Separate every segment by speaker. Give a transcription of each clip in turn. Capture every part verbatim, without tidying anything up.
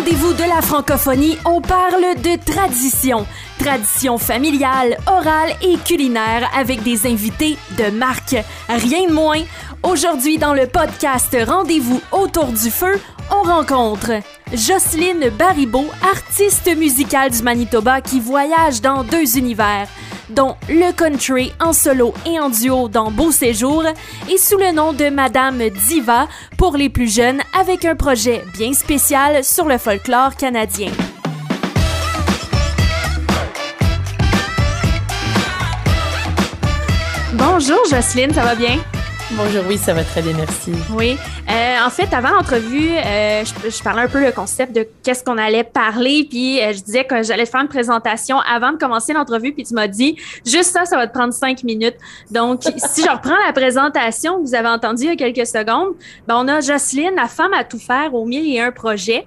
Speaker 1: rendez-vous de la francophonie, on parle de tradition. Tradition familiale, orale et culinaire avec des invités de marque. Rien de moins. Aujourd'hui, dans le podcast Rendez-vous autour du feu, on rencontre Jocelyne Baribeau, artiste musicale du Manitoba qui voyage dans deux univers, dont le country en solo et en duo dans Beau Séjour et sous le nom de Madame Diva pour les plus jeunes avec un projet bien spécial sur le folklore canadien. Bonjour Jocelyne, ça va bien?
Speaker 2: Bonjour, oui, ça va très bien, merci.
Speaker 1: Oui. Euh, en fait, avant l'entrevue, euh, je, je parlais un peu le concept de qu'est-ce qu'on allait parler, puis euh, je disais que j'allais faire une présentation avant de commencer l'entrevue, puis tu m'as dit, juste ça, ça va te prendre cinq minutes. Donc, si je reprends la présentation que vous avez entendue il y a quelques secondes, ben on a Jocelyne, la femme à tout faire au mille et un projets.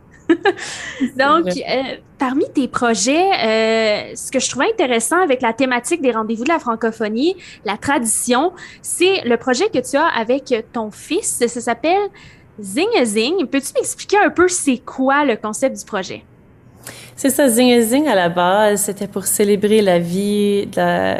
Speaker 1: Donc, euh, parmi tes projets, euh, ce que je trouvais intéressant avec la thématique des rendez-vous de la francophonie, la tradition, c'est le projet que tu as avec ton fils. Ça s'appelle Zing a Zing. Peux-tu m'expliquer un peu c'est quoi le concept du projet?
Speaker 2: C'est ça, Zing a Zing, à la base, c'était pour célébrer la vie de la...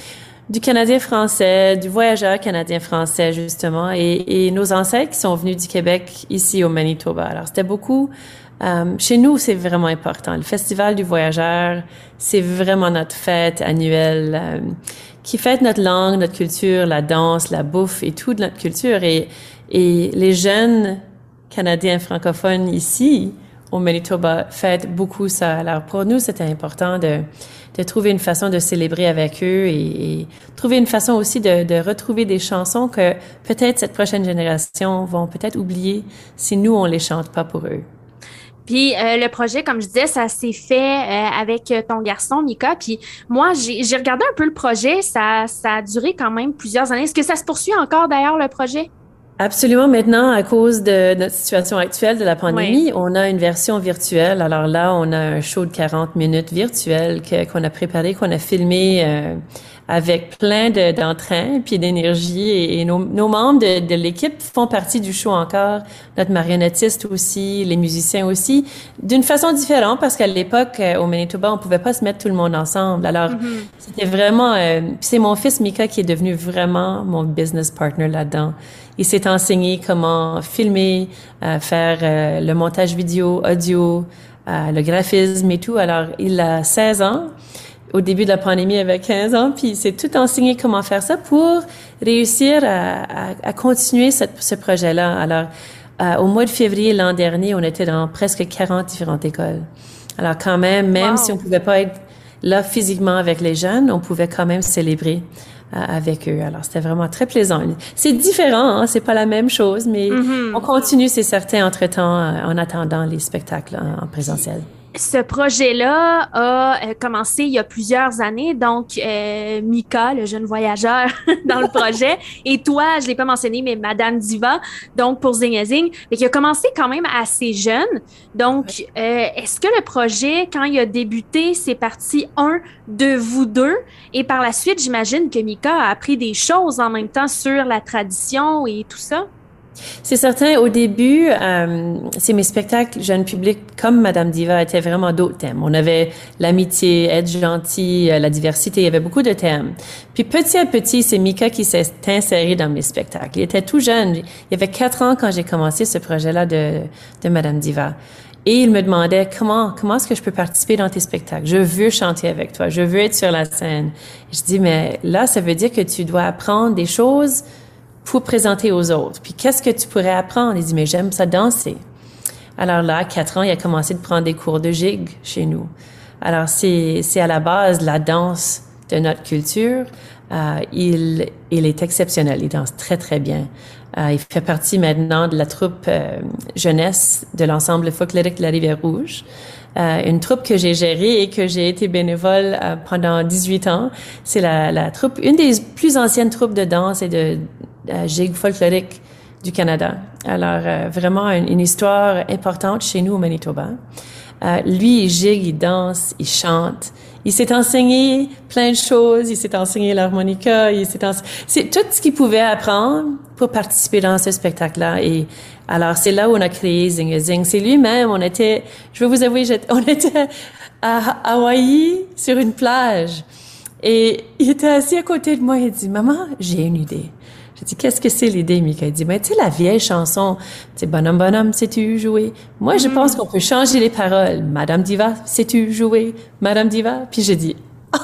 Speaker 2: du Canadien français, du voyageur canadien français, justement, et, et nos ancêtres qui sont venus du Québec ici au Manitoba. Alors, c'était beaucoup... Um, chez nous, c'est vraiment important. Le Festival du voyageur, c'est vraiment notre fête annuelle um, qui fête notre langue, notre culture, la danse, la bouffe et toute notre culture. Et, et les jeunes Canadiens francophones ici, au Manitoba, fêtent beaucoup ça. Alors, pour nous, c'était important de, de trouver une façon de célébrer avec eux et, et trouver une façon aussi de, de retrouver des chansons que peut-être cette prochaine génération vont peut-être oublier si nous, on les chante pas pour eux.
Speaker 1: Puis euh, le projet, comme je disais, ça s'est fait euh, avec ton garçon, Mika. Puis moi, j'ai, j'ai regardé un peu le projet. Ça, ça a duré quand même plusieurs années. Est-ce que ça se poursuit encore, d'ailleurs, le projet?
Speaker 2: Absolument. Maintenant, à cause de notre situation actuelle de la pandémie,
Speaker 1: oui.
Speaker 2: on a une version virtuelle. Alors là, on a un show de quarante minutes virtuel que, qu'on a préparé, qu'on a filmé euh, avec plein de, d'entrain puis d'énergie. Et, et nos, nos membres de, de l'équipe font partie du show encore. Notre marionnettiste aussi, les musiciens aussi, d'une façon différente parce qu'à l'époque, euh, au Manitoba, on pouvait pas se mettre tout le monde ensemble. Alors, mm-hmm. c'était vraiment... Euh, c'est mon fils Mika qui est devenu vraiment mon business partner là-dedans. Il s'est enseigné comment filmer, euh, faire euh, le montage vidéo, audio, euh, le graphisme et tout. Alors, il a seize ans. Au début de la pandémie, il avait quinze ans. Puis, il s'est tout enseigné comment faire ça pour réussir à, à, à continuer cette, ce projet-là. Alors, euh, au mois de février l'an dernier, on était dans presque quarante différentes écoles. Alors, quand même, même wow. si on pouvait pas être là physiquement avec les jeunes, on pouvait quand même célébrer avec eux. Alors, c'était vraiment très plaisant. C'est différent, hein? C'est pas la même chose, mais mm-hmm. on continue, c'est certain, entre-temps, en attendant les spectacles en, en présentiel.
Speaker 1: Ce projet-là a commencé il y a plusieurs années, donc euh, Mika, le jeune voyageur dans le projet, et toi, je l'ai pas mentionné, mais Madame Diva, donc pour Zing a Zing, mais qui a commencé quand même assez jeune. Donc, euh, est-ce que le projet, quand il a débuté, c'est parti un de vous deux, et par la suite, j'imagine que Mika a appris des choses en même temps sur la tradition et tout ça?
Speaker 2: C'est certain, au début, euh, c'est mes spectacles jeunes publics comme Madame Diva étaient vraiment d'autres thèmes. On avait l'amitié, être gentil, la diversité, il y avait beaucoup de thèmes. Puis petit à petit, c'est Mika qui s'est inséré dans mes spectacles. Il était tout jeune, il y avait quatre ans quand j'ai commencé ce projet-là de, de Madame Diva. Et il me demandait comment comment est-ce que je peux participer dans tes spectacles? Je veux chanter avec toi, je veux être sur la scène. Je dis, mais là, ça veut dire que tu dois apprendre des choses pour présenter aux autres. Puis qu'est-ce que tu pourrais apprendre? Il dit, mais j'aime ça danser. Alors là, à quatre ans, il a commencé de prendre des cours de gigue chez nous. Alors c'est c'est à la base la danse de notre culture. Euh, il il est exceptionnel, il danse très très bien. Euh, il fait partie maintenant de la troupe euh, jeunesse de l'ensemble folklorique de la Rivière-Rouge. Euh, une troupe que j'ai gérée et que j'ai été bénévole euh, pendant dix-huit ans. C'est la, la troupe, une des plus anciennes troupes de danse et de euh, gigue folklorique du Canada. Alors, euh, vraiment une, une histoire importante chez nous au Manitoba. Euh, lui, il gigue, il danse, il chante, Il s'est enseigné plein de choses. Il s'est enseigné l'harmonica. Il s'est ense... C'est tout ce qu'il pouvait apprendre pour participer dans ce spectacle-là. Et alors, c'est là où on a créé Zing Zing. C'est lui-même. On était, je veux vous avouer, on était à Hawaï sur une plage. Et il était assis à côté de moi. Il dit, maman, j'ai une idée. J'ai dit, qu'est-ce que c'est l'idée, Mika? Il dit, ben, tu sais, la vieille chanson, tu sais, bonhomme, bonhomme, sais-tu jouer? Moi, je mm. pense qu'on peut changer les paroles. Madame Diva, sais-tu jouer? Madame Diva? Puis j'ai dit, oh,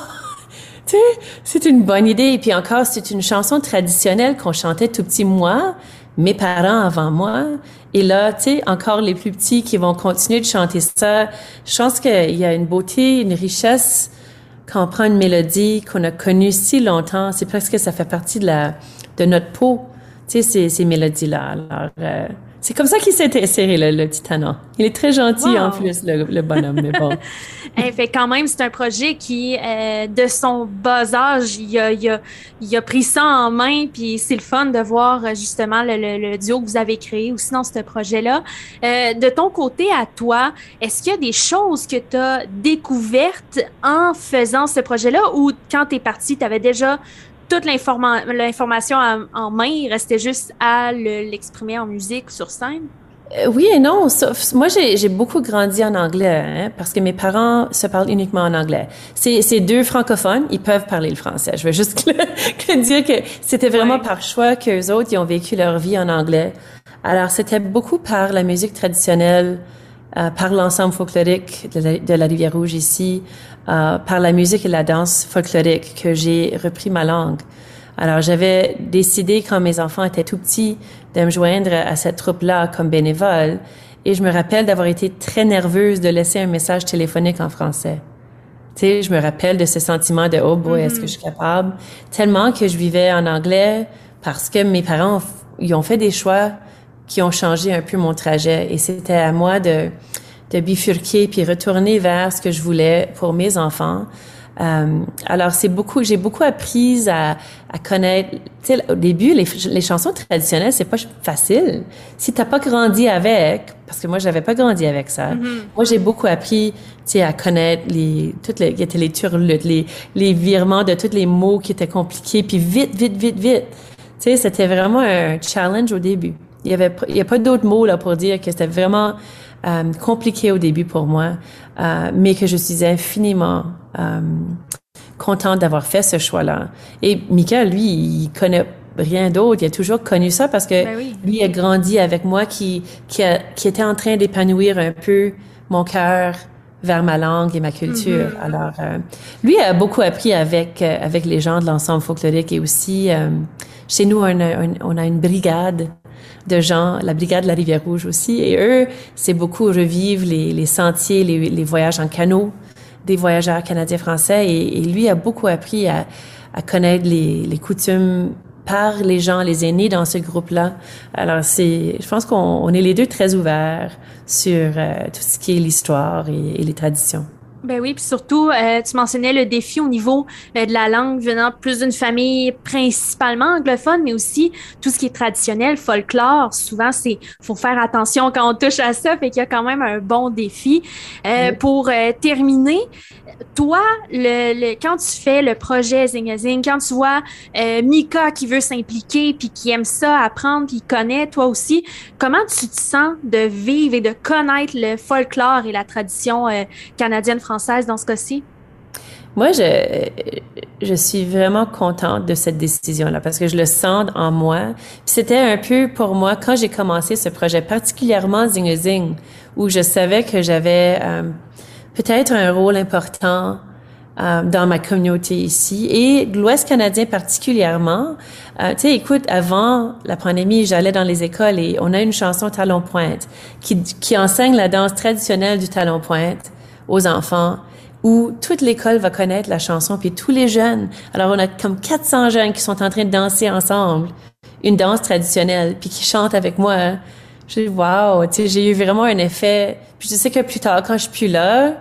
Speaker 2: tu sais, c'est une bonne idée. Et puis encore, c'est une chanson traditionnelle qu'on chantait tout petit, moi, mes parents avant moi. Et là, tu sais, encore les plus petits qui vont continuer de chanter ça. Je pense qu'il y a une beauté, une richesse quand on prend une mélodie qu'on a connue si longtemps. C'est presque que ça fait partie de la, de notre peau, tu sais, ces, ces mélodies-là. Alors, euh, c'est comme ça qu'il s'est inséré, le, le petit Tannant. Il est très gentil, wow. En plus, le, le bonhomme, mais bon.
Speaker 1: Hey, fait quand même, c'est un projet qui, euh, de son bas âge, il a, il, a, il a pris ça en main, puis c'est le fun de voir, justement, le, le, le duo que vous avez créé aussi dans ce projet-là. Euh, de ton côté, à toi, est-ce qu'il y a des choses que tu as découvertes en faisant ce projet-là, ou quand tu es parti, tu avais déjà toute l'informa- l'information en, en main, il restait juste à le, l'exprimer en musique sur scène?
Speaker 2: Euh, oui et non. Sauf, moi, j'ai, j'ai beaucoup grandi en anglais, hein, parce que mes parents se parlent uniquement en anglais. C'est, c'est deux francophones, ils peuvent parler le français. Je veux juste que, que dire que c'était vraiment ouais. par choix qu'eux autres, ils ont vécu leur vie en anglais. Alors, c'était beaucoup par la musique traditionnelle, euh, par l'ensemble folklorique de la, de la Rivière-Rouge ici, euh, par la musique et la danse folklorique que j'ai repris ma langue. Alors, j'avais décidé, quand mes enfants étaient tout petits, de me joindre à cette troupe-là comme bénévole. Et je me rappelle d'avoir été très nerveuse de laisser un message téléphonique en français. Tu sais, je me rappelle de ce sentiment de « Oh boy, mm-hmm. est-ce que je suis capable? » Tellement que je vivais en anglais parce que mes parents, ils ont fait des choix qui ont changé un peu mon trajet. Et c'était à moi de, de bifurquer puis retourner vers ce que je voulais pour mes enfants. Euh, alors, c'est beaucoup, j'ai beaucoup appris à, à connaître, tu sais, au début, les, les chansons traditionnelles, c'est pas facile. Si t'as pas grandi avec, parce que moi, j'avais pas grandi avec ça. Mm-hmm. Moi, j'ai beaucoup appris, tu sais, à connaître les, toutes les, qui étaient les turlutes, les, les virements de tous les mots qui étaient compliqués, puis vite, vite, vite, vite. Tu sais, c'était vraiment un challenge au début. Il y avait, il y a pas d'autres mots, là, pour dire que c'était vraiment, euh, compliqué au début pour moi, euh, mais que je suis infiniment, euh, contente d'avoir fait ce choix-là. Et Mika, lui, il connaît rien d'autre. Il a toujours connu ça parce que ben oui. lui il a grandi avec moi qui, qui, a, qui était en train d'épanouir un peu mon cœur vers ma langue et ma culture. Mm-hmm. Alors, euh, lui a beaucoup appris avec, euh, avec les gens de l'ensemble folklorique et aussi, euh, chez nous, on a, on a une brigade de gens, la brigade de la Rivière-Rouge aussi, et eux, c'est beaucoup revivre les, les sentiers, les, les voyages en canot des voyageurs canadiens-français, et, et lui a beaucoup appris à, à connaître les, les coutumes par les gens, les aînés dans ce groupe-là. Alors, c'est, je pense qu'on on est les deux très ouverts sur euh, tout ce qui est l'histoire et, et les traditions.
Speaker 1: Ben oui, puis surtout, euh, tu mentionnais le défi au niveau euh, de la langue venant plus d'une famille principalement anglophone, mais aussi tout ce qui est traditionnel, folklore. Souvent, c'est faut faire attention quand on touche à ça, fait qu'il y a quand même un bon défi. Euh, oui. Pour euh, terminer, toi, le, le, quand tu fais le projet Zing Zing, quand tu vois euh, Mika qui veut s'impliquer puis qui aime ça, apprendre, puis connaît, toi aussi, comment tu te sens de vivre et de connaître le folklore et la tradition euh, canadienne-française dans ce cas-ci?
Speaker 2: Moi, je, je suis vraiment contente de cette décision-là parce que je le sens en moi. Puis c'était un peu pour moi, quand j'ai commencé ce projet, particulièrement Zing Zing, où je savais que j'avais euh, peut-être un rôle important euh, dans ma communauté ici et de l'Ouest canadien particulièrement. Euh, tu sais, écoute, avant la pandémie, j'allais dans les écoles et on a une chanson Talon-Pointe qui, qui enseigne la danse traditionnelle du Talon-Pointe aux enfants, où toute l'école va connaître la chanson, puis tous les jeunes. Alors, on a comme quatre cents jeunes qui sont en train de danser ensemble une danse traditionnelle, puis qui chantent avec moi. Je dis, wow, tu sais, j'ai eu vraiment un effet. Puis je sais que plus tard, quand je suis plus là,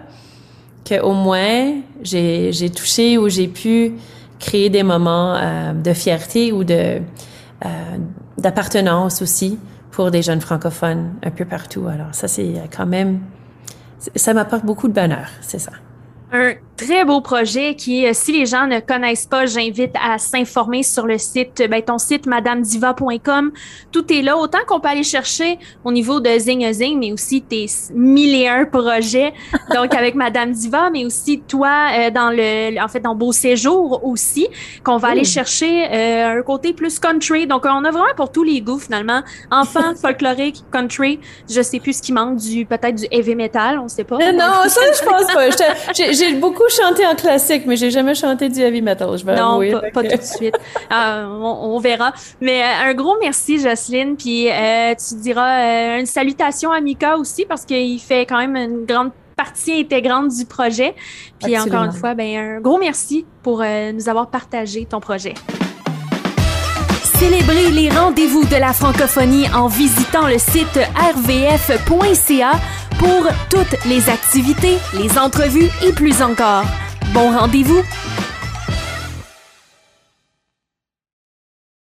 Speaker 2: qu'au moins, j'ai, j'ai touché ou j'ai pu créer des moments euh, de fierté ou de, euh, d'appartenance aussi pour des jeunes francophones un peu partout. Alors, ça, c'est quand même... Ça m'apporte beaucoup de bonheur, c'est ça.
Speaker 1: Un très beau projet qui, si les gens ne connaissent pas, j'invite à s'informer sur le site, ben, ton site madame diva point com. Tout est là. Autant qu'on peut aller chercher au niveau de Zing Zing, mais aussi tes mille et un projets. Donc, avec Madame Diva, mais aussi toi, euh, dans le, en fait, dans Beau Séjour aussi, qu'on va mmh. aller chercher euh, un côté plus country. Donc, on a vraiment pour tous les goûts, finalement. Enfants, folklorique, country. Je sais plus ce qui manque, du peut-être du heavy metal, on sait pas.
Speaker 2: Non, non ça, je pense pas. J'ai, j'ai beaucoup chanté en classique, mais j'ai jamais chanté du heavy metal, je vais
Speaker 1: non,
Speaker 2: avouer.
Speaker 1: Non, pas, pas tout de suite. Euh, on, on verra. Mais euh, un gros merci, Jocelyne. Puis, euh, tu diras euh, une salutation à Mika aussi, parce qu'il fait quand même une grande partie intégrante du projet. Puis, absolument. Encore une fois, ben, un gros merci pour euh, nous avoir partagé ton projet.
Speaker 3: Célébrez les rendez-vous de la francophonie en visitant le site r v f point c a pour toutes les activités, les entrevues et plus encore. Bon rendez-vous